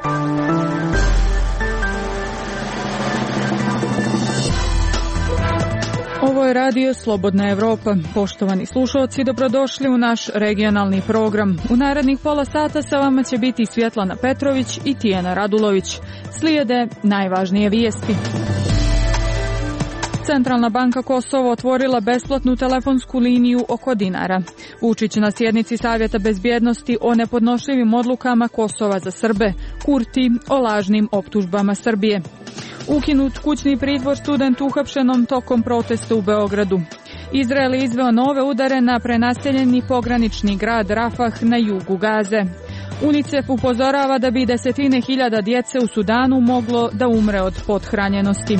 Ovo je radio Slobodna Evropa. Poštovani slušalci, dobrodošli u naš regionalni program. U narednih pola sata sa vama će biti Svjetlana Petrović i Tijana Radulović. Slijede najvažnije vijesti. Centralna banka Kosovo otvorila besplatnu telefonsku liniju oko dinara. Vučić na sjednici Savjeta bezbjednosti o nepodnošljivim odlukama Kosova za Srbe, Kurti o lažnim optužbama Srbije. Ukinut kućni pritvor studentu uhapšenom tokom protesta u Beogradu. Izrael je izveo nove udare na prenaseljeni pogranični grad Rafah na jugu Gaze. UNICEF upozorava da bi desetine hiljada djece u Sudanu moglo da umre od pothranjenosti.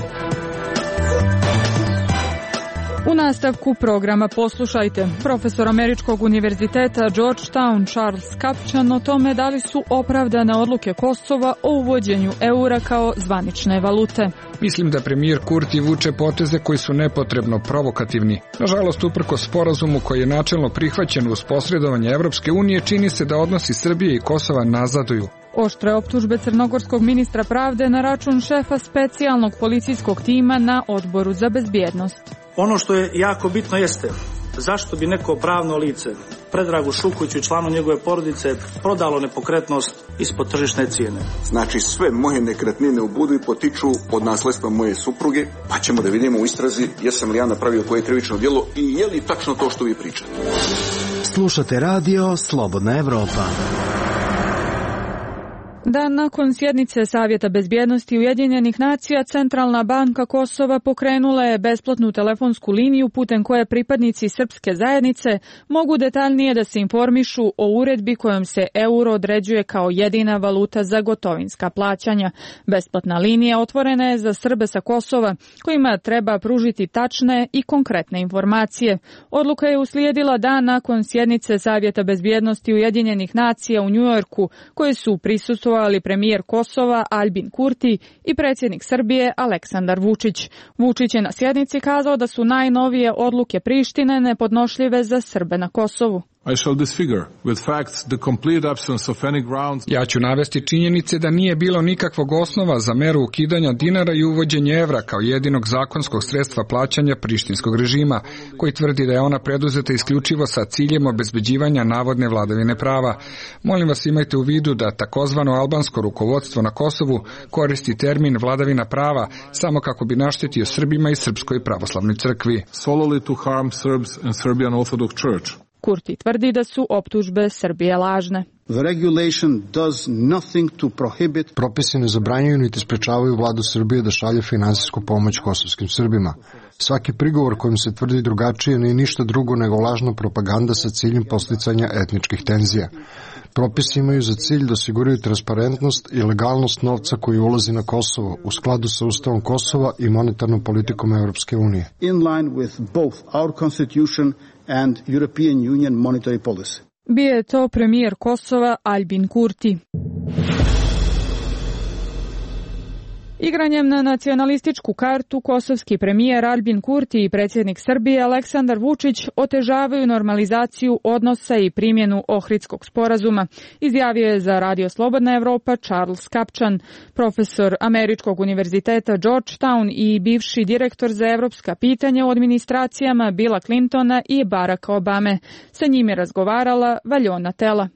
U nastavku programa poslušajte profesor Američkog univerziteta Georgetown Charles Kupchan o tome da li su opravdane odluke Kosova o uvođenju eura kao zvanične valute. Mislim da premijer Kurti vuče poteze koji su nepotrebno provokativni. Nažalost, uprkos sporazumu koji je načelno prihvaćen uz posredovanje Evropske unije, čini se da odnosi Srbije i Kosova nazaduju. Oštre optužbe crnogorskog ministra pravde na račun šefa specijalnog policijskog tima na Odboru za bezbjednost. Ono što je jako bitno jeste zašto bi neko pravno lice Predragu Šukuću i članu njegove porodice prodalo nepokretnost ispod tržišne cijene. Znači sve moje nekretnine u Budvi potiču od nasledstva moje supruge, pa ćemo da vidimo u istrazi jesam li ja napravio koje krivično djelo i je li tačno to što vi pričate. Slušate radio Slobodna Evropa. Dan nakon sjednice Savjeta bezbjednosti Ujedinjenih nacija, Centralna banka Kosova pokrenula je besplatnu telefonsku liniju putem koje pripadnici srpske zajednice mogu detaljnije da se informišu o uredbi kojom se euro određuje kao jedina valuta za gotovinska plaćanja. Besplatna linija otvorena je za Srbe sa Kosova, kojima treba pružiti tačne i konkretne informacije. Odluka je uslijedila dan nakon sjednice Savjeta bezbjednosti Ujedinjenih nacija u Njujorku, koje su prisustvovali premijer Kosova Aljbin Kurti i predsjednik Srbije Aleksandar Vučić. Vučić je na sjednici kazao da su najnovije odluke Prištine nepodnošljive za Srbe na Kosovu. Ja ću navesti činjenice da nije bilo nikakvog osnova za meru ukidanja dinara i uvođenje evra kao jedinog zakonskog sredstva plaćanja prištinskog režima, koji tvrdi da je ona preduzeta isključivo sa ciljem obezbeđivanja navodne vladavine prava. Molim vas, imajte u vidu da takozvano albansko rukovodstvo na Kosovu koristi termin vladavina prava samo kako bi naštetio Srbima i Srpskoj pravoslavnoj crkvi. Kurti tvrdi da su optužbe Srbije lažne. Propisi ne zabranjuju niti sprečavaju vladu Srbije da šalje finansijsku pomoć kosovskim Srbima. Svaki prigovor kojim se tvrdi drugačije nije ništa drugo nego lažna propaganda sa ciljem podsticanja etničkih tenzija. Propisi imaju za cilj da osiguraju transparentnost i legalnost novca koji ulazi na Kosovo u skladu sa Ustavom Kosova i monetarnom politikom Evropske unije. In line with both our constitution and European Union monetary policy. Bio je to premijer Kosova Aljbin Kurti. Igranjem na nacionalističku kartu kosovski premijer Aljbin Kurti i predsjednik Srbije Aleksandar Vučić otežavaju normalizaciju odnosa i primjenu Ohridskog sporazuma, izjavio je za Radio Slobodna Evropa Charles Kupchan, profesor Američkog univerziteta Georgetown i bivši direktor za evropska pitanja u administracijama Billa Clintona i Baracka Obame. Sa njim je razgovarala Valjona Tela.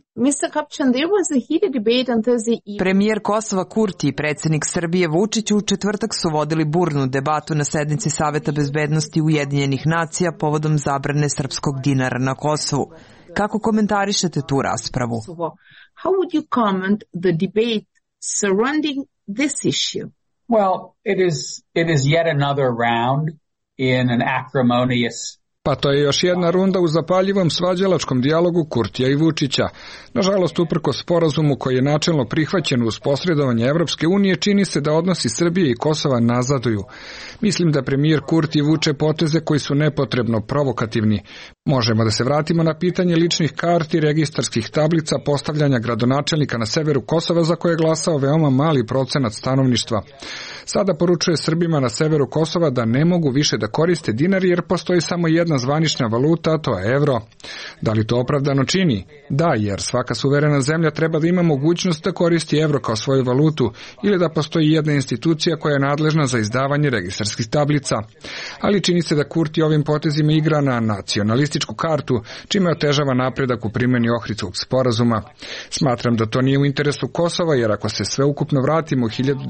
Premijer Kosova Kurti i predsjednik Srbije Vučić u četvrtak su vodili burnu debatu na sednici Saveta bezbednosti Ujedinjenih nacija povodom zabrane srpskog dinara na Kosovu. Kako komentarišete tu raspravu? How would you comment the debate surrounding this issue? Well, it is yet another round in an acrimonious Pa to je još jedna runda u zapaljivom svađalačkom dijalogu Kurtija i Vučića. Nažalost, uprkos sporazumu koji je načelno prihvaćen uz posredovanje Evropske unije, čini se da odnosi Srbije i Kosova nazaduju. Mislim da premijer Kurti vuče poteze koji su nepotrebno provokativni. Možemo da se vratimo na pitanje ličnih karti, registarskih tablica, postavljanja gradonačelnika na severu Kosova za koje je glasao veoma mali procenat stanovništva. Sada poručuje Srbima na severu Kosova da ne mogu više da koriste dinar jer postoji samo jedna jedna zvanična valuta, a to je evro. Da li to opravdano čini? Da, jer svaka suverena zemlja treba da ima mogućnost da koristi evro kao svoju valutu ili da postoji jedna institucija koja je nadležna za izdavanje registarskih tablica. Ali čini se da Kurti ovim potezima igra na nacionalističku kartu, čime otežava napredak u primjeni Ohridskog sporazuma. Smatram da to nije u interesu Kosova, jer ako se sve ukupno vratimo u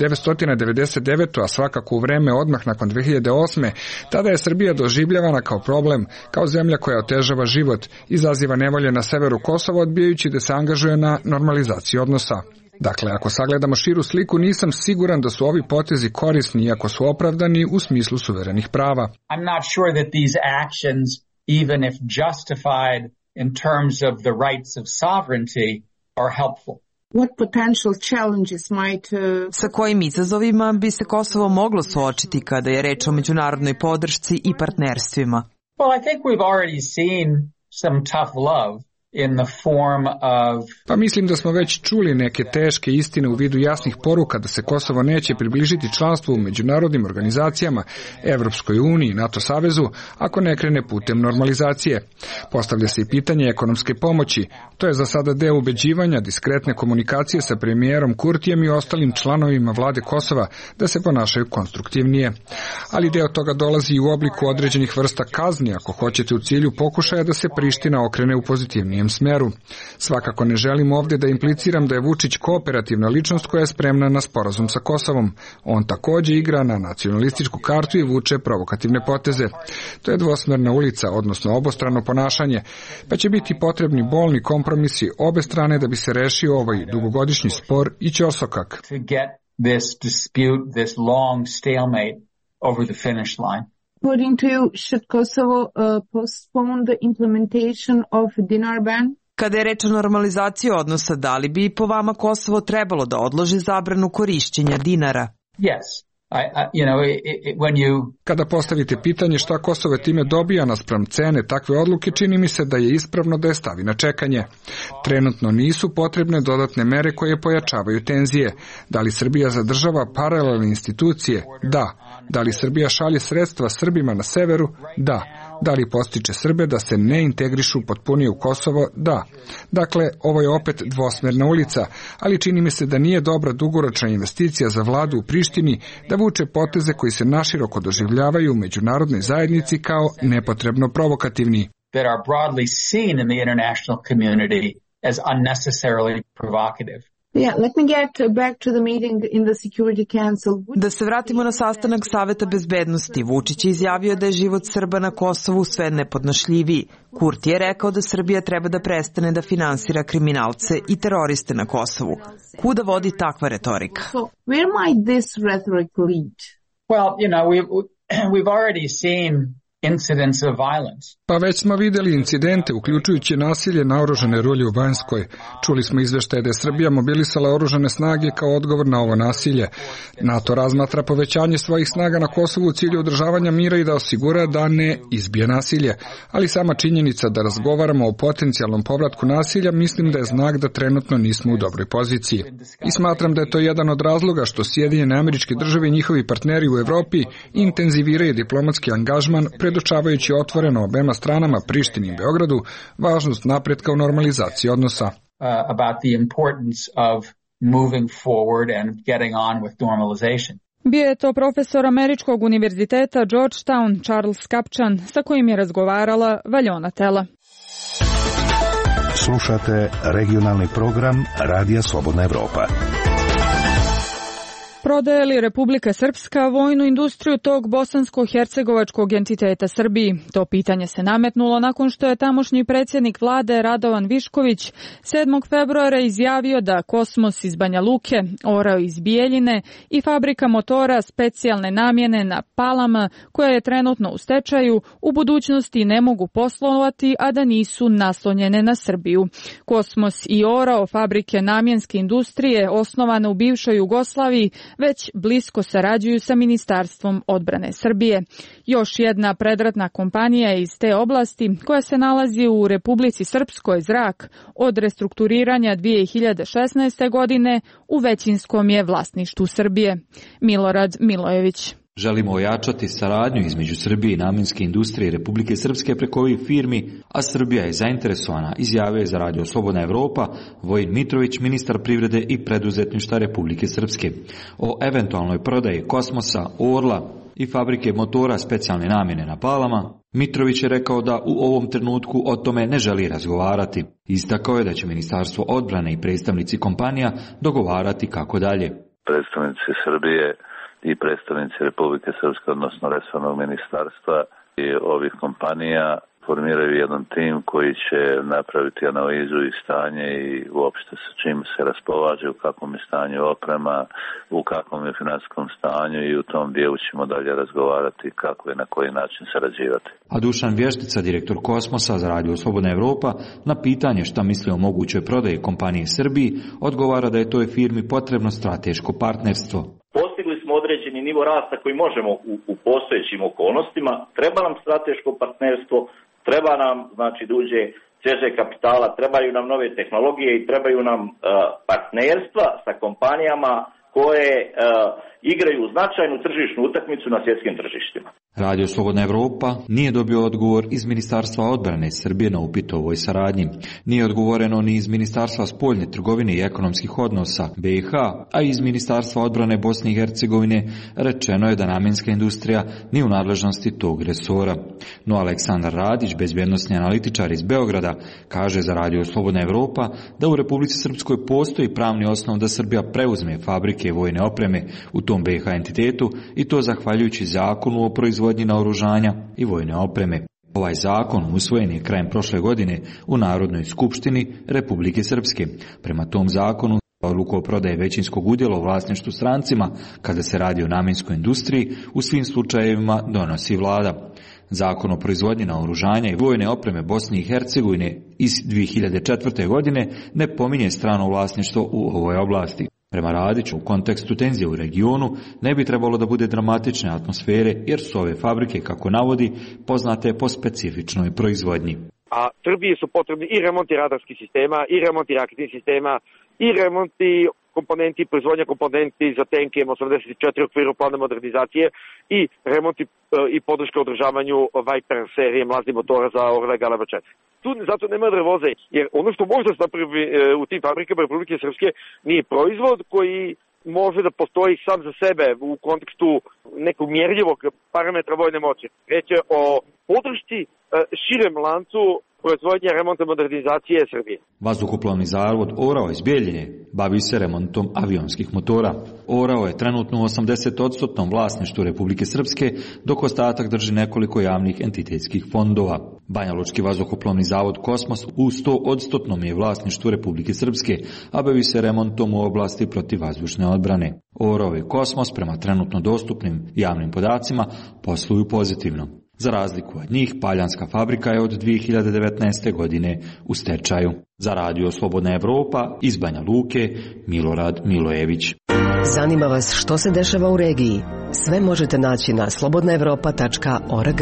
1999. a svakako u vreme odmah nakon 2008. tada je Srbija doživljavana kao problem, kao zemlja koja otežava život, izaziva nevolje na severu Kosova, odbijajući da se angažuje na normalizaciji odnosa. Dakle, ako sagledamo širu sliku, nisam siguran da su ovi potezi korisni, iako su opravdani u smislu suverenih prava. I'm not sure that these actions, even if justified in terms of the rights of sovereignty, are helpful. What potential challenges might Sa kojim izazovima bi se Kosovo moglo suočiti kada je reč o međunarodnoj podršci i partnerstvima? Well, I think we've already seen some tough love in the form of... Pa mislim da smo već čuli neke teške istine u vidu jasnih poruka da se Kosovo neće približiti članstvu u međunarodnim organizacijama, Evropskoj uniji, NATO savezu, ako ne krene putem normalizacije. Postavlja se i pitanje ekonomske pomoći. To je za sada deo ubeđivanja, diskretne komunikacije sa premijerom Kurtijem i ostalim članovima vlade Kosova da se ponašaju konstruktivnije. Ali deo toga dolazi i u obliku određenih vrsta kazni, ako hoćete, u cilju pokušaja da se Priština okrene u pozitivnijem smeru. Svakako ne želim ovdje da impliciram da je Vučić kooperativna ličnost koja je spremna na sporazum sa Kosovom. On također igra na nacionalističku kartu i vuče provokativne poteze. To je dvosmerna ulica, odnosno obostrano ponašanje, pa će biti potrebni bolni kompromisi obe strane da bi se rešio ovaj dugogodišnji spor i ćorsokak. To get this dispute, this long stalemate over the finish line. According to you, should Kosovo postpone the implementation of dinar ban? Kada je reč o normalizaciji odnosa, da li bi po vama Kosovo trebalo da odloži zabranu korišćenja dinara? Yes. When you... Kada postavite pitanje šta Kosovo time dobija naspram cene takve odluke, čini mi se da je ispravno da je stavi na čekanje. Trenutno nisu potrebne dodatne mere koje pojačavaju tenzije. Da li Srbija zadržava paralelne institucije? Da. Da li Srbija šalje sredstva Srbima na severu? Da. Da li postiče Srbe da se ne integrišu potpunije u Kosovo? Da. Dakle, ovo je opet dvosmerna ulica, ali čini mi se da nije dobra dugoročna investicija za vladu u Prištini da vuče poteze koji se naširoko doživljavaju u međunarodnoj zajednici kao nepotrebno provokativni. That are broadly seen in the international community as unnecessarily provocative. Yeah, let me get back to the meeting in the Security Council. Da se vratimo na sastanak Saveta bezbednosti. Vučić je izjavio da je život Srba na Kosovu sve nepodnošljiviji. Kurti je rekao da Srbija treba da prestane da finansira kriminalce i teroriste na Kosovu. Kuda vodi takva retorika? So, where might this rhetoric lead? Well, we've already seen incidents of violence. Pa već smo vidjeli incidente, uključujući nasilje na oružane rulje u Banjskoj. Čuli smo izveštaje da je Srbija mobilisala oružane snage kao odgovor na ovo nasilje. NATO razmatra povećanje svojih snaga na Kosovu u cilju održavanja mira i da osigura da ne izbije nasilje. Ali sama činjenica da razgovaramo o potencijalnom povratku nasilja mislim da je znak da trenutno nismo u dobroj poziciji. I smatram da je to jedan od razloga što Sjedinjene Američke Države i njihovi partneri u Evropi intenziviraju diplomatski angažman, predočavajući otvoreno obema stranama, Prištini i Beogradu, važnost napretka u normalizaciji odnosa. About the importance of moving forward and getting on with normalization. Bio je to profesor Američkog univerziteta Georgetown Charles Kapčan, sa kojim je razgovarala Valjona Tela. Slušate regionalni program Radija Slobodna Evropa. Prodaje li Republika Srpska vojnu industriju tog bosansko-hercegovačkog entiteta Srbiji? To pitanje se nametnulo nakon što je tamošnji predsjednik vlade Radovan Višković 7. februara izjavio da Kosmos iz Banja Luke, Orao iz Bijeljine i fabrika motora specijalne namjene na Palama, koja je trenutno u stečaju, u budućnosti ne mogu poslovati, a da nisu naslonjene na Srbiju. Kosmos i Orao, fabrike namjenske industrije osnovane u bivšoj Jugoslaviji, već blisko sarađuju sa Ministarstvom odbrane Srbije. Još jedna predratna kompanija iz te oblasti, koja se nalazi u Republici Srpskoj, Zrak, od restrukturiranja 2016. godine u većinskom je vlasništvu Srbije. Milorad Milojević. Želimo ojačati saradnju između Srbije i namenske industrije Republike Srpske preko ovih firmi, a Srbija je zainteresovana, izjavio je za Radio Slobodna Evropa Vojin Mitrović, ministar privrede i preduzetništva Republike Srpske. O eventualnoj prodaji Kosmosa, Orla i fabrike motora specijalne namjene na Palama, Mitrović je rekao da u ovom trenutku o tome ne želi razgovarati. Istakao je da će Ministarstvo odbrane i predstavnici kompanija dogovarati kako dalje. Predstavnici Srbije i predstavnici Republike Srpske, odnosno resornog ministarstva i ovih kompanija formiraju jedan tim koji će napraviti analizu i stanje i uopšte sa čim se raspolaže, u kakvom je stanju oprema, u kakvom je finansijskom stanju i u tom dijelu ćemo dalje razgovarati kako i na koji način sarađivati. A Dušan Vještica, direktor Kosmosa za Radio Slobodna Evropa, na pitanje šta misli o mogućoj prodaji kompanije Srbiji, odgovara da je toj firmi potrebno strateško partnerstvo. Postigli smo određeni nivo rasta koji možemo u postojećim okolnostima. Treba nam strateško partnerstvo, treba nam da uđe svježe kapitala, trebaju nam nove tehnologije i trebaju nam partnerstva sa kompanijama koje igraju značajnu tržišnu utakmicu na svjetskim tržištima. Radio Slobodna Evropa nije dobio odgovor iz Ministarstva odbrane Srbije na upit o ovoj saradnji. Nije odgovoreno ni iz Ministarstva spoljne trgovine i ekonomskih odnosa BiH, a iz Ministarstva odbrane Bosne i Hercegovine rečeno je da namenska industrija nije u nadležnosti tog resora. No Aleksandar Radić, bezbjednosni analitičar iz Beograda, kaže za Radio Slobodna Evropa da u Republici Srpskoj postoji pravni osnov da Srbija preuzme fabrike vojne opreme u tom BiH entitetu i to zahvaljujući zakonu o proizvodnji naoružanja i vojne opreme. Ovaj zakon usvojen je krajem prošle godine u Narodnoj skupštini Republike Srpske. Prema tom zakonu odluku o prodaji većinskog udjela u vlasništvu strancima kada se radi o namjenskoj industriji u svim slučajevima donosi vlada. Zakon o proizvodnji naoružanja i vojne opreme Bosne i Hercegovine iz 2004. godine ne pominje strano vlasništvo u ovoj oblasti. Prema Radiću, u kontekstu tenzije u regionu ne bi trebalo da bude dramatične atmosfere, jer su ove fabrike, kako navodi, poznate po specifičnoj proizvodnji. A Srbiji su potrebni i remonti radarskih sistema, i remonti raketnih sistema, i remonti komponenti, proizvodnja komponenti za tenke M84 u okviru plana modernizacije i remonti i podrška održavanju Viper serije mlaznih motora za Orla i Galeba 4. Tu zato nema nervoze, jer ono što može da se napravi u tim fabrikama Republike Srpske nije proizvod koji može da postoji sam za sebe u kontekstu nekog mjerljivog parametra vojne moći. Reč je o podršci širem lancu proizvodnja remonta modernizacije Srbije. Vazduhoplovni zavod Orao iz Bijeljine bavi se remontom avionskih motora. Orao je trenutno u 80% vlasništvu Republike Srpske, dok ostatak drži nekoliko javnih entitetskih fondova. Banjalučki vazduhoplovni zavod Kosmos u 100% je vlasništvu Republike Srpske, a bavi se remontom u oblasti protivvazdušne odbrane. Orao i Kosmos, prema trenutno dostupnim javnim podacima, posluju pozitivno. Za razliku od njih, Paljanska fabrika je od 2019. godine u stečaju. Za Radio Slobodna Evropa iz Banja Luke, Milorad Milojević. Zanima vas što se dešava u regiji? Sve možete naći na slobodnaevropa.org.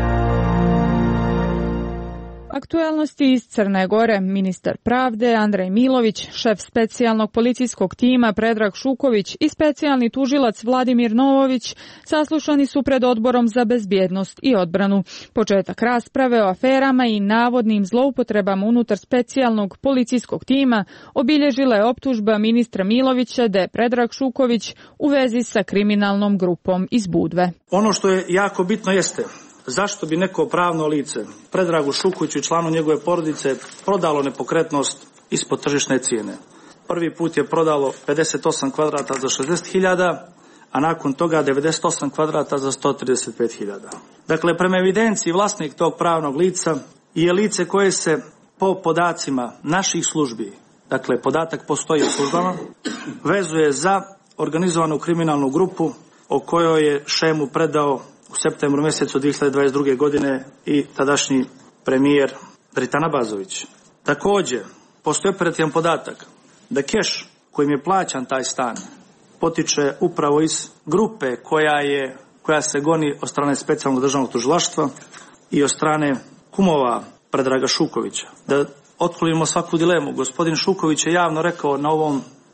Aktualnosti iz Crne Gore. Ministar pravde Andrej Milović, šef specijalnog policijskog tima Predrag Šuković i specijalni tužilac Vladimir Novović saslušani su pred Odborom za bezbjednost i odbranu. Početak rasprave o aferama i navodnim zloupotrebama unutar specijalnog policijskog tima obilježila je optužba ministra Milovića da je Predrag Šuković u vezi sa kriminalnom grupom iz Budve. Ono što je jako bitno jeste zašto bi neko pravno lice Predragu Šukoviću i članu njegove porodice prodalo nepokretnost ispod tržišne cijene. Prvi put je prodalo 58 kvadrata za 60.000, a nakon toga 98 kvadrata za 135.000. Dakle, prema evidenciji vlasnik tog pravnog lica je lice koje se po podacima naših službi, dakle podatak postoji u službama, vezuje za organizovanu kriminalnu grupu o kojoj je šemu predao u septembru mjesecu 2022. godine i tadašnji premijer Dritan Abazović. Također, postoji operativan podatak da keš kojim je plaćan taj stan potiče upravo iz grupe koja se goni od strane specijalnog državnog tužilaštva i od strane kumova Predraga Šukovića. Da otklonimo svaku dilemu, gospodin Šuković je javno rekao na ovom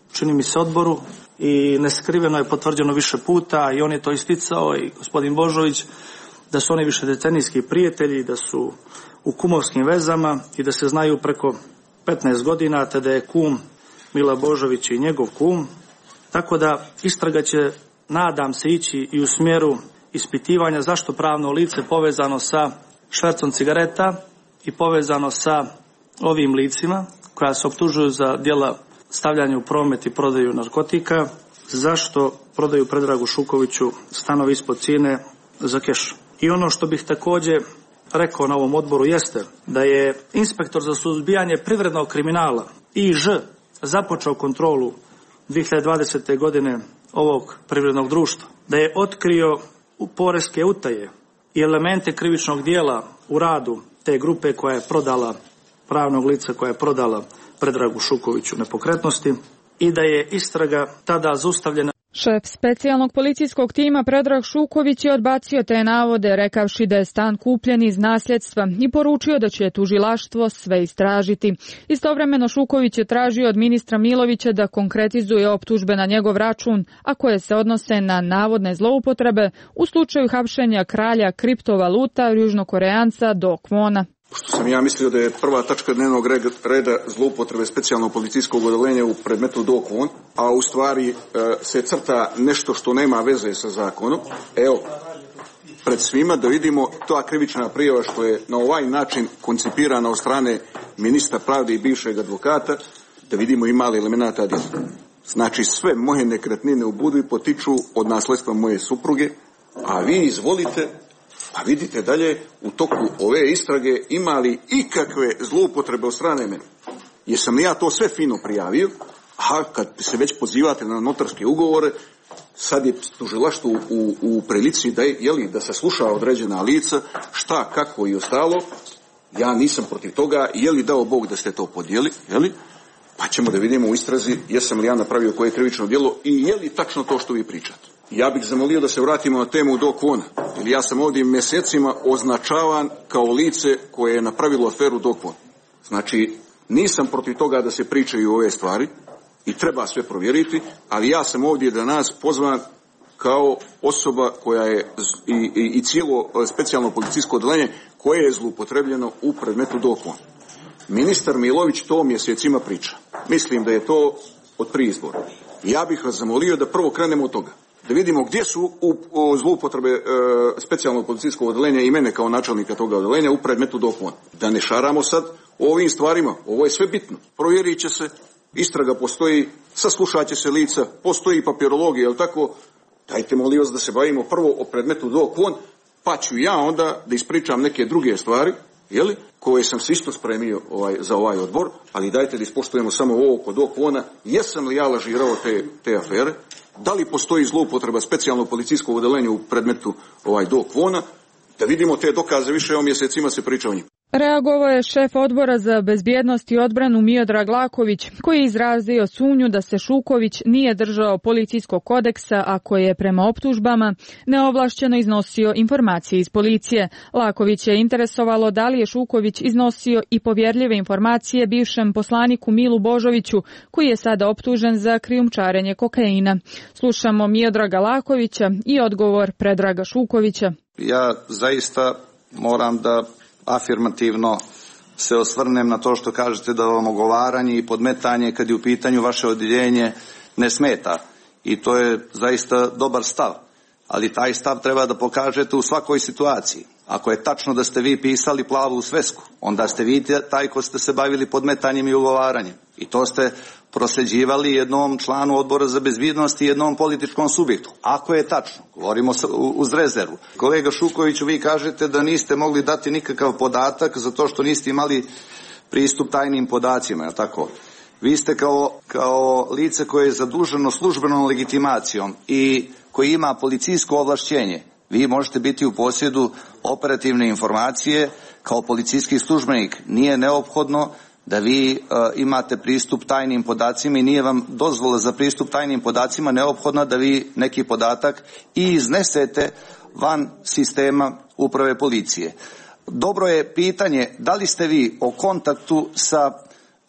čini mi se, odboru i neskriveno je potvrđeno više puta i on je to isticao i gospodin Božović, da su oni višedecenijski prijatelji, da su u kumovskim vezama i da se znaju preko 15 godina, te da je kum Mila Božović i njegov kum. Tako da istraga će, nadam se, ići i u smjeru ispitivanja zašto pravno lice povezano sa švercom cigareta i povezano sa ovim licima koja se optužuju za djela stavljanja u promet i prodaju narkotika, zašto prodaju Predragu Šukoviću stanovi ispod cijene za keš. I ono što bih također rekao na ovom odboru jeste da je inspektor za suzbijanje privrednog kriminala IŽ započeo kontrolu 2020. godine ovog privrednog društva, da je otkrio poreske utaje i elemente krivičnog dijela u radu te grupe koja je prodala, pravnog lica koja je prodala Predragu Šukoviću nepokretnosti i da je istraga tada zaustavljena. Šef specijalnog policijskog tima Predrag Šuković je odbacio te navode, rekavši da je stan kupljen iz nasljedstva i poručio da će tužilaštvo sve istražiti. Istovremeno Šuković je tražio od ministra Milovića da konkretizuje optužbe na njegov račun, a koje se odnose na navodne zloupotrebe u slučaju hapšenja kralja kriptovaluta južnokoreanca Do Kwona. Što sam ja mislio da je prva tačka dnevnog reda zloupotrebe specijalnog policijskog odeljenja u predmetu Do Kwon, a u stvari se crta nešto što nema veze sa zakonom. Evo, pred svima da vidimo ta krivična prijava što je na ovaj način koncipirana od strane ministra pravde i bivšeg advokata, da vidimo ima li elemenata djela. Znači sve moje nekretnine u Budvi potiču od nasledstva moje supruge, a vi izvolite. Pa vidite dalje u toku ove istrage ima li ikakve zloupotrebe od strane mene. Jesam li ja to sve fino prijavio, a kad se već pozivate na notarske ugovore, sad je tužilaštvo u prilici da se sluša određena lica, šta, kako i ostalo. Ja nisam protiv toga, je li dao Bog da ste to podijeli, pa ćemo da vidimo u istrazi jesam li ja napravio koje krivično djelo i je li tačno to što vi pričate. Ja bih zamolio da se vratimo na temu Do Kwona, jer ja sam ovdje mjesecima označavan kao lice koje je napravilo aferu Do Kwon. Znači, nisam protiv toga da se pričaju ove stvari i treba sve provjeriti, ali ja sam ovdje danas pozvan kao osoba koja je i cijelo specijalno policijsko odeljenje koje je zloupotrebljeno u predmetu Do Kwon. Ministar Milović to mjesecima priča. Mislim da je to od prije izbora. Ja bih vas zamolio da prvo krenemo od toga. Da vidimo gdje su zloupotrebe specijalnog policijskog odeljenja i mene kao načelnika toga odeljenja u predmetu Do Kwon. Da ne šaramo sad o ovim stvarima. Ovo je sve bitno. Provjerit će se, istraga postoji, saslušat će se lica, postoji papirologija, jel tako? Dajte molim vas da se bavimo prvo o predmetu Do Kwon, pa ću ja onda da ispričam neke druge stvari, koje sam se isto spremio za ovaj odbor, ali dajte da ispoštujemo samo ovo kod Do Kwona. Jesam li ja lažirao te afere? Da li postoji zloupotreba specijalnog policijskog odeljenja u predmetu Do Kwona? Da vidimo te dokaze, više o mjesecima se priča o njim. Reagovao je šef odbora za bezbjednost i odbranu Miodrag Laković, koji je izrazio sumnju da se Šuković nije držao policijskog kodeksa, a koji je prema optužbama neovlašćeno iznosio informacije iz policije. Laković je interesovalo da li je Šuković iznosio i povjerljive informacije bivšem poslaniku Milu Božoviću, koji je sada optužen za krijumčarenje kokaina. Slušamo Miodraga Lakovića i odgovor Predraga Šukovića. Ja zaista moram da afirmativno se osvrnem na to što kažete da vam ogovaranje i podmetanje kad je u pitanju vaše odjeljenje ne smeta. I to je zaista dobar stav. Ali taj stav treba da pokažete u svakoj situaciji. Ako je tačno da ste vi pisali plavu svesku, onda ste vi taj ko ste se bavili podmetanjem i ugovaranjem. I to ste prosljeđivali jednom članu odbora za bezbjednost i jednom političkom subjektu. Ako je tačno, govorimo uz rezervu. Kolega Šukoviću, vi kažete da niste mogli dati nikakav podatak zato što niste imali pristup tajnim podacima, je tako? Vi ste kao lice koje je zaduženo službenom legitimacijom i koji ima policijsko ovlašćenje, vi možete biti u posjedu operativne informacije kao policijski službenik. Nije neophodno da vi imate pristup tajnim podacima i nije vam dozvola za pristup tajnim podacima neophodno da vi neki podatak i iznesete van sistema uprave policije. Dobro je pitanje da li ste vi o kontaktu sa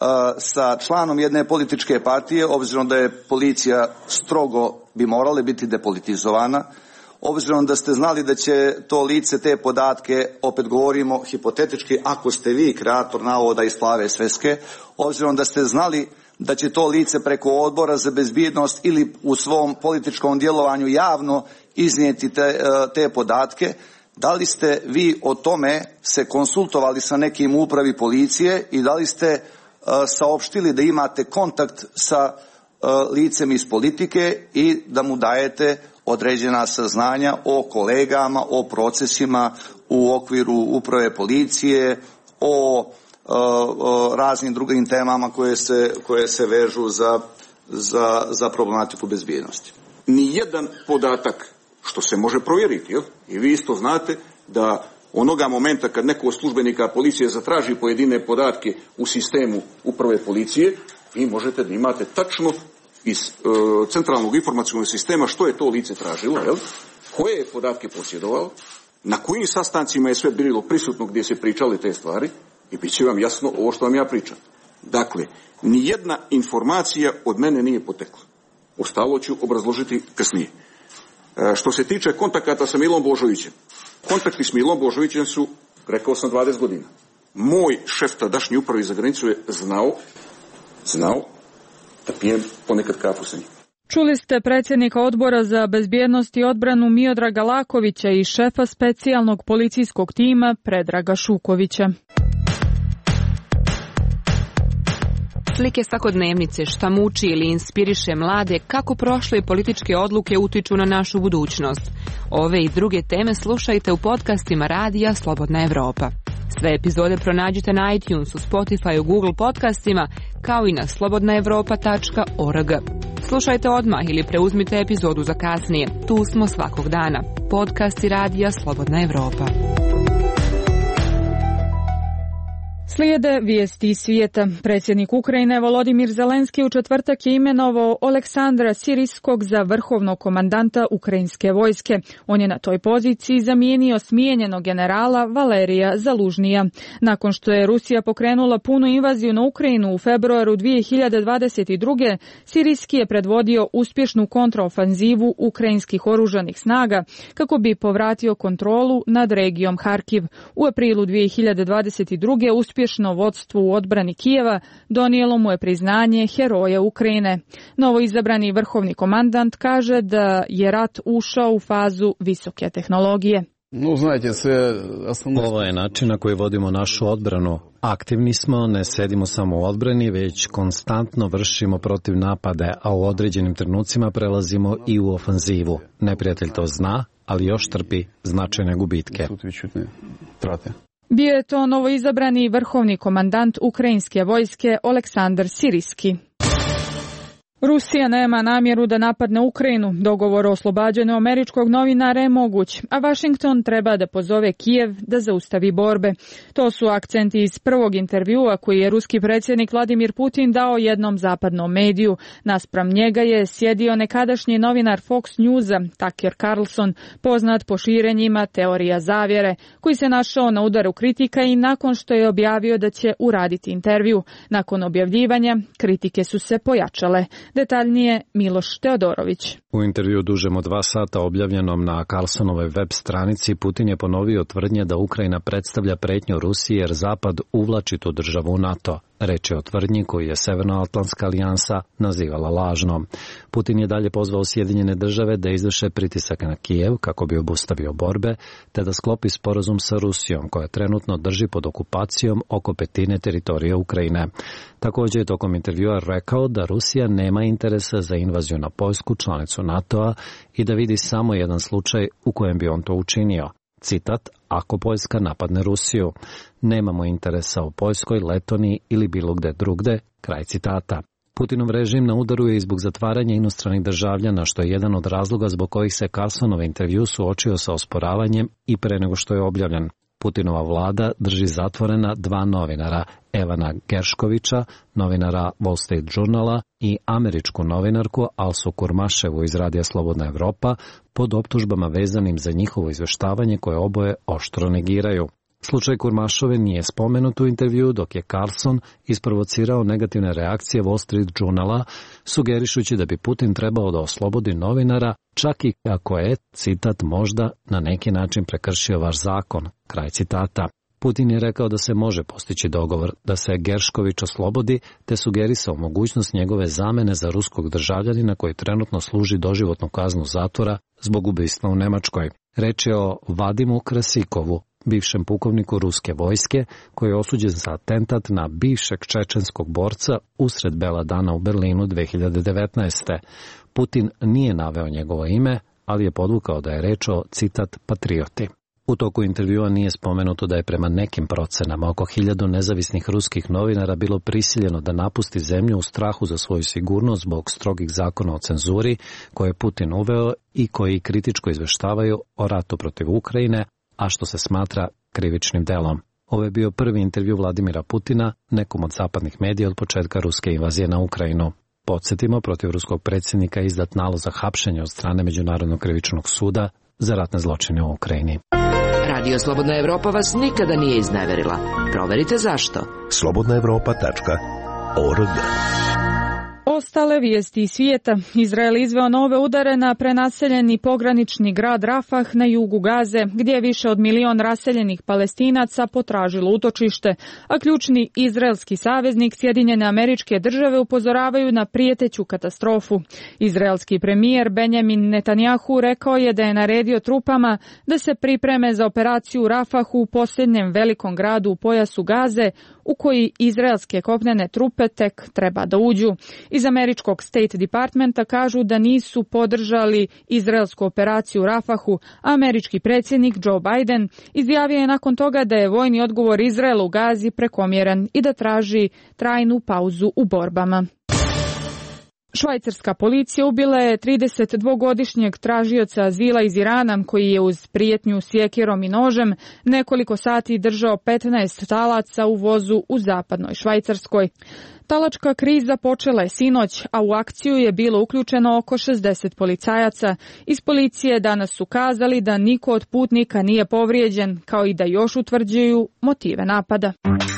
sa članom jedne političke partije, obzirom da je policija strogo bi morala biti depolitizovana, obzirom da ste znali da će to lice te podatke, opet govorimo hipotetički, ako ste vi kreator navoda iz Plave sveske, obzirom da ste znali da će to lice preko Odbora za bezbjednost ili u svom političkom djelovanju javno iznijeti te podatke, da li ste vi o tome se konsultovali sa nekim u upravi policije i da li ste saopštili da imate kontakt sa licem iz politike i da mu dajete određena saznanja o kolegama, o procesima u okviru uprave policije, o raznim drugim temama koje se vežu za problematiku bezbjednosti. Nijedan podatak, što se može provjeriti, i vi isto znate da onoga momenta kad neko od službenika policije zatraži pojedine podatke u sistemu uprave policije, vi možete da imate tačno iz centralnog informacionog sistema što je to lice tražilo, koje je podatke posjedovalo, na kojim sastancima je sve bilo prisutno gdje se pričale te stvari i bit će vam jasno ovo što vam ja pričam. Dakle, nijedna informacija od mene nije potekla. Ostalo ću obrazložiti kasnije. Što se tiče kontakata sa Milom Božovićem, kontakti s Milom Božovićem su, rekao sam, 20 godina. Moj šef tadašnji upravi za granicu je znao da pijem ponekad kafu sa njim. Čuli ste predsjednika Odbora za bezbjednost i odbranu Miodraga Lakovića i šefa specijalnog policijskog tima Predraga Šukovića. Slike svakodnevnice, šta muči ili inspiriše mlade, kako prošle političke odluke utiču na našu budućnost. Ove i druge teme slušajte u podcastima Radija Slobodna Evropa. Sve epizode pronađite na iTunesu, Spotifyu, Google podcastima, kao i na slobodnaevropa.org. Slušajte odmah ili preuzmite epizodu za kasnije. Tu smo svakog dana. Podcasti Radija Slobodna Evropa. Slijede vijesti iz svijeta. Predsjednik Ukrajine Volodimir Zelenski u četvrtak je imenovao Oleksandra Siriskog za vrhovnog komandanta ukrajinske vojske. On je na toj poziciji zamijenio smijenjenog generala Valerija Zalužnija. Nakon što je Rusija pokrenula punu invaziju na Ukrajinu u februaru 2022. Siriski je predvodio uspješnu kontraofanzivu ukrajinskih oružanih snaga kako bi povratio kontrolu nad regijom Harkiv. U aprilu 2022. uspješno vodstvo u odbrani Kijeva donijelo mu je priznanje Heroja Ukrajine. Novoizabrani vrhovni komandant kaže da je rat ušao u fazu visoke tehnologije. Ovo je način na koji vodimo našu odbranu. Aktivni smo, ne sedimo samo u odbrani, već konstantno vršimo protiv napade, a u određenim trenucima prelazimo i u ofanzivu. Neprijatelj to zna, ali još trpi značajne gubitke. Bio je to novoizabrani vrhovni komandant ukrajinske vojske Oleksandar Siriski. Rusija nema namjeru da napadne Ukrajinu. Dogovor o oslobađanju američkog novinara je moguć, a Washington treba da pozove Kijev da zaustavi borbe. To su akcenti iz prvog intervjua koji je ruski predsjednik Vladimir Putin dao jednom zapadnom mediju. Naspram njega je sjedio nekadašnji novinar Fox Newsa, Tucker Carlson, poznat po širenjima teorija zavjere, koji se našao na udaru kritika i nakon što je objavio da će uraditi intervju. Nakon objavljivanja, kritike su se pojačale. Detaljnije Miloš Teodorović. U intervju dužem od 2 sata objavljenom na Carlsonovoj web stranici Putin je ponovio tvrdnje da Ukrajina predstavlja pretnju Rusiji jer Zapad uvlači tu državu u NATO. Reč je o tvrdnji koju je Severnoatlantska alijansa nazivala lažnom. Putin je dalje pozvao Sjedinjene države da izvrše pritisak na Kijev kako bi obustavio borbe, te da sklopi sporazum sa Rusijom koja trenutno drži pod okupacijom oko 1/5 teritorija Ukrajine. Također je tokom intervjua rekao da Rusija nema interesa za invaziju na Poljsku, članicu NATO-a, i da vidi samo jedan slučaj u kojem bi on to učinio. Citat, ako Poljska napadne Rusiju, nemamo interesa u Poljskoj, Letoniji ili bilo gde drugde, kraj citata. Putinov režim na udaru je i zbog zatvaranja inostranih državljana, što je jedan od razloga zbog kojih se Carlsonov intervju suočio sa osporavanjem i pre nego što je objavljen. Putinova vlada drži zatvorena 2 novinara, Evana Gerškovića, novinara Wall Street Journala, i američku novinarku Alsu Kurmaševu iz Radija Slobodna Evropa pod optužbama vezanim za njihovo izveštavanje koje oboje oštro negiraju. Slučaj Kurmašove nije spomenut u intervju, dok je Carlson isprovocirao negativne reakcije Wall Street Journala, sugerišući da bi Putin trebao da oslobodi novinara, čak i ako je, citat, možda na neki način prekršio vaš zakon, kraj citata. Putin je rekao da se može postići dogovor da se Geršković oslobodi, te sugerisao mogućnost njegove zamene za ruskog državljanina koji trenutno služi doživotnu kaznu zatvora zbog ubistva u Nemačkoj. Reč je o Vadimu Krasikovu, bivšem pukovniku ruske vojske, koji je osuđen za atentat na bivšeg čečenskog borca usred bela dana u Berlinu 2019. Putin nije naveo njegovo ime, ali je podvukao da je reč o, citat, patrioti. U toku intervjua nije spomenuto da je prema nekim procenama oko 1000 nezavisnih ruskih novinara bilo prisiljeno da napusti zemlju u strahu za svoju sigurnost zbog strogih zakona o cenzuri koje je Putin uveo i koji kritičko izveštavaju o ratu protiv Ukrajine, a što se smatra krivičnim delom. Ovo je bio prvi intervju Vladimira Putina nekom od zapadnih medija od početka ruske invazije na Ukrajinu. Podsjetimo, protiv ruskog predsjednika je izdat nalog za hapšenje od strane Međunarodnog krivičnog suda za ratne zločine u Ukrajini. Radio Slobodna Evropa vas nikada nije izneverila. Proverite zašto. slobodnaevropa.org. Ostale vijesti iz svijeta. Izrael izveo nove udare na prenaseljeni pogranični grad Rafah na jugu Gaze, gdje je više od 1 milion raseljenih Palestinaca potražilo utočište, a ključni izraelski saveznik Sjedinjene Američke Države upozoravaju na prijeteću katastrofu. Izraelski premijer Benjamin Netanjahu rekao je da je naredio trupama da se pripreme za operaciju u Rafahu, u posljednjem velikom gradu u pojasu Gaze, u koji izraelske kopnene trupe tek treba da uđu. Iz američkog State Departmenta kažu da nisu podržali izraelsku operaciju u Rafahu, a američki predsjednik Joe Biden izjavio je nakon toga da je vojni odgovor Izraela u Gazi prekomjeran i da traži trajnu pauzu u borbama. Švajcarska policija ubila je 32-godišnjeg tražioca azila iz Irana koji je uz prijetnju sjekirom i nožem nekoliko sati držao 15 talaca u vozu u zapadnoj Švajcarskoj. Talačka kriza počela je sinoć, a u akciju je bilo uključeno oko 60 policajaca. Iz policije danas su kazali da niko od putnika nije povrijeđen, kao i da još utvrđuju motive napada.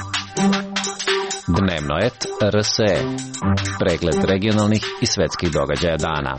Dnevno et RSE. Pregled regionalnih i svetskih događaja dana.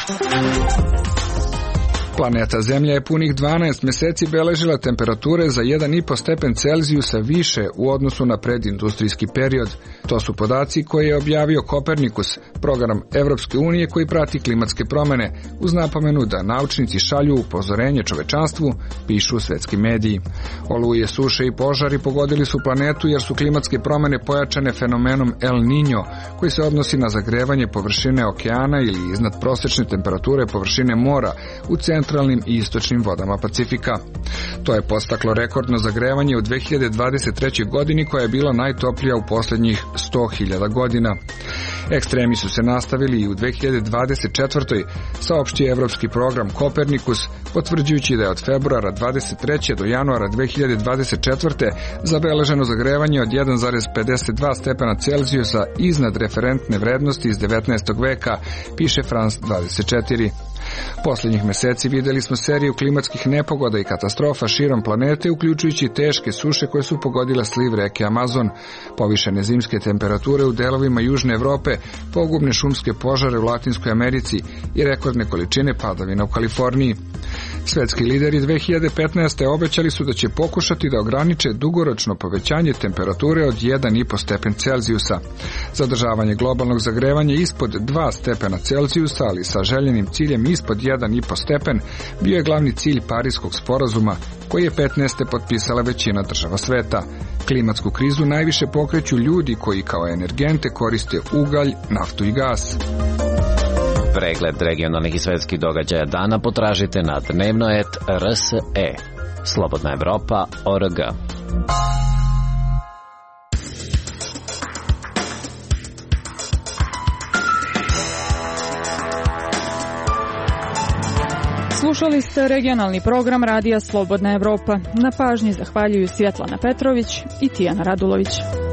Planeta Zemlja je punih 12 mjeseci beležila temperature za 1,5 stepen Celzijusa više u odnosu na predindustrijski period. To su podaci koje je objavio Kopernikus, program Evropske unije koji prati klimatske promjene, uz napomenu da naučnici šalju upozorenje čovečanstvu, pišu svetski mediji. Oluje, suše i požari pogodili su planetu jer su klimatske promjene pojačane fenomenom El Niño, koji se odnosi na zagrevanje površine okeana ili iznad prosječne temperature površine mora u centralnim i istočnim vodama Pacifika. To je podstaklo rekordno zagrevanje u 2023. godini koja je bila najtoplija u posljednjih 100.000 godina. Ekstremi su se nastavili i u 2024. saopštio Evropski program Kopernikus, potvrđujući da je od februara 23. do januara 2024. zabeleženo zagrevanje od 1,52 stepena Celzijusa iznad referentne vrednosti iz 19. veka, piše France 24. Posljednjih mjeseci vidjeli smo seriju klimatskih nepogoda i katastrofa širom planete, uključujući teške suše koje su pogodile sliv reke Amazon, povišene zimske temperature u delovima Južne Evrope, pogubne šumske požare u Latinskoj Americi i rekordne količine padavina u Kaliforniji. Svetski lideri 2015. obećali su da će pokušati da ograniče dugoročno povećanje temperature od 1,5 stepen Celzijusa. Zadržavanje globalnog zagrevanja ispod 2 stepena Celzijusa, ali sa željenim ciljem ispod 1,5 stepen, bio je glavni cilj Pariskog sporazuma, koji je 15. potpisala većina država sveta. Klimatsku krizu najviše pokreću ljudi koji kao energente koriste ugalj, naftu i gas. Pregled regionalnih i svetskih događaja dana potražite na dnevno et RSE. slobodnaevropa.org. Slušali ste regionalni program Radija Slobodna Evropa. Na pažnji zahvaljuju Svjetlana Petrović i Tijana Radulović.